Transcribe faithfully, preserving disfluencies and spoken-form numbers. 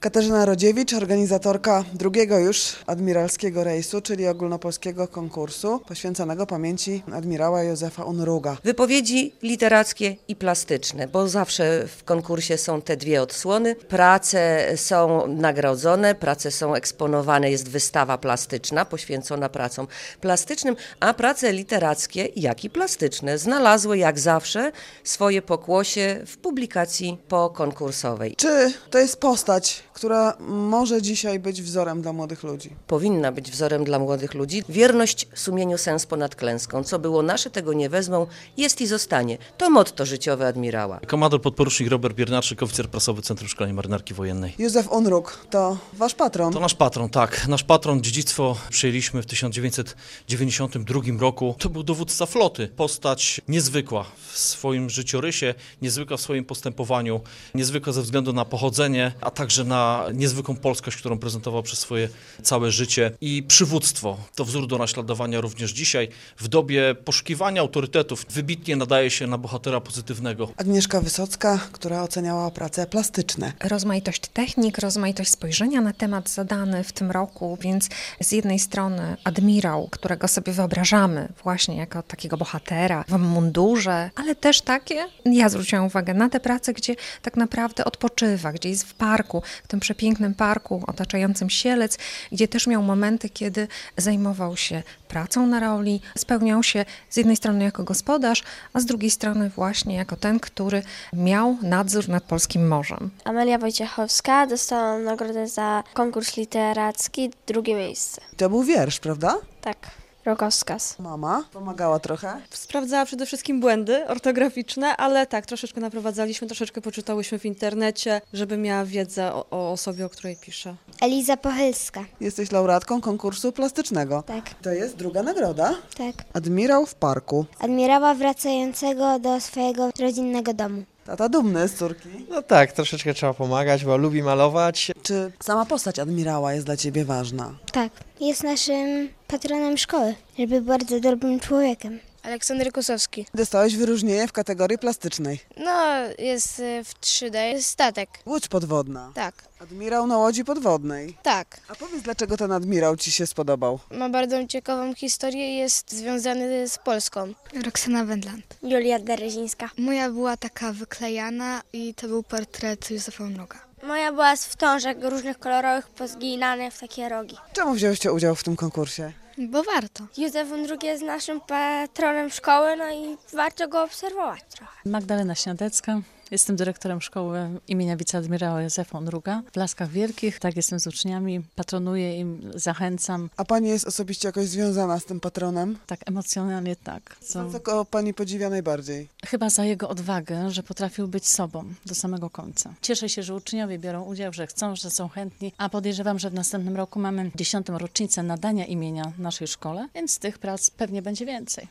Katarzyna Rodziewicz, organizatorka drugiego już admiralskiego rejsu, czyli ogólnopolskiego konkursu poświęconego pamięci admirała Józefa Unruga. Wypowiedzi literackie i plastyczne, bo zawsze w konkursie są te dwie odsłony. Prace są nagrodzone, prace są eksponowane, jest wystawa plastyczna poświęcona pracom plastycznym, a prace literackie, jak i plastyczne, znalazły jak zawsze swoje pokłosie w publikacji pokonkursowej. Czy to jest postać, która może dzisiaj być wzorem dla młodych ludzi? Powinna być wzorem dla młodych ludzi. Wierność sumieniu, sens ponad klęską. Co było nasze, tego nie wezmą, jest i zostanie. To motto życiowe admirała. Komandor podporucznik Robert Biernaczyk, oficer prasowy Centrum Szkolenia Marynarki Wojennej. Józef Unrug to wasz patron. To nasz patron, tak. Nasz patron, dziedzictwo przyjęliśmy w tysiąc dziewięćset dziewięćdziesiątym drugim roku. To był dowódca floty. Postać niezwykła w swoim życiorysie, niezwykła w swoim postępowaniu, niezwykła ze względu na pochodzenie, a także na niezwykłą polskość, którą prezentował przez swoje całe życie, i przywództwo. To wzór do naśladowania również dzisiaj. W dobie poszukiwania autorytetów wybitnie nadaje się na bohatera pozytywnego. Agnieszka Wysocka, która oceniała prace plastyczne. Rozmaitość technik, rozmaitość spojrzenia na temat zadany w tym roku, więc z jednej strony admirał, którego sobie wyobrażamy właśnie jako takiego bohatera w mundurze, ale też takie, ja zwróciłam uwagę na te prace, gdzie tak naprawdę odpoczywa, gdzie jest w parku, w tym przepięknym parku otaczającym Sielec, gdzie też miał momenty, kiedy zajmował się pracą na roli, spełniał się z jednej strony jako gospodarz, a z drugiej strony właśnie jako ten, który miał nadzór nad polskim morzem. Amelia Wojciechowska dostała nagrodę za konkurs literacki, drugie miejsce. To był wiersz, prawda? Tak, Rogowskaz. Mama pomagała trochę. Sprawdzała przede wszystkim błędy ortograficzne, ale tak, troszeczkę naprowadzaliśmy, troszeczkę poczytałyśmy w internecie, żeby miała wiedzę o, o osobie, o której pisze. Eliza Pochylska. Jesteś laureatką konkursu plastycznego. Tak. To jest druga nagroda. Tak. Admirał w parku. Admirała wracającego do swojego rodzinnego domu. Tata dumny z córki. No tak, troszeczkę trzeba pomagać, bo lubi malować. Czy sama postać admirała jest dla ciebie ważna? Tak. Jest naszym patronem szkoły, żeby bardzo dobrym człowiekiem. Aleksander Kosowski. Dostałeś wyróżnienie w kategorii plastycznej. No, jest w trzy D, jest statek. Łódź podwodna. Tak, Admirał na łodzi podwodnej. tak. A powiedz, dlaczego ten admirał ci się spodobał? Ma bardzo ciekawą historię i jest związany z Polską. Roxana Wendland. Julia Derezińska. Moja była taka wyklejana i to był portret Józefa Unruga. Moja była z wstążek różnych kolorowych, pozginane w takie rogi. Czemu wziąłeście udział w tym konkursie? Bo warto. Józef Unrug jest naszym patronem szkoły, no i warto go obserwować trochę. Magdalena Śniadecka. Jestem dyrektorem szkoły imienia wiceadmirała Józefa Unruga w Laskach Wielkich. Tak, jestem z uczniami, patronuję im, zachęcam. A pani jest osobiście jakoś związana z tym patronem? Tak, emocjonalnie tak. Co tego pani podziwia najbardziej? Chyba za jego odwagę, że potrafił być sobą do samego końca. Cieszę się, że uczniowie biorą udział, że chcą, że są chętni, a podejrzewam, że w następnym roku mamy dziesiątą rocznicę nadania imienia naszej szkole, więc tych prac pewnie będzie więcej.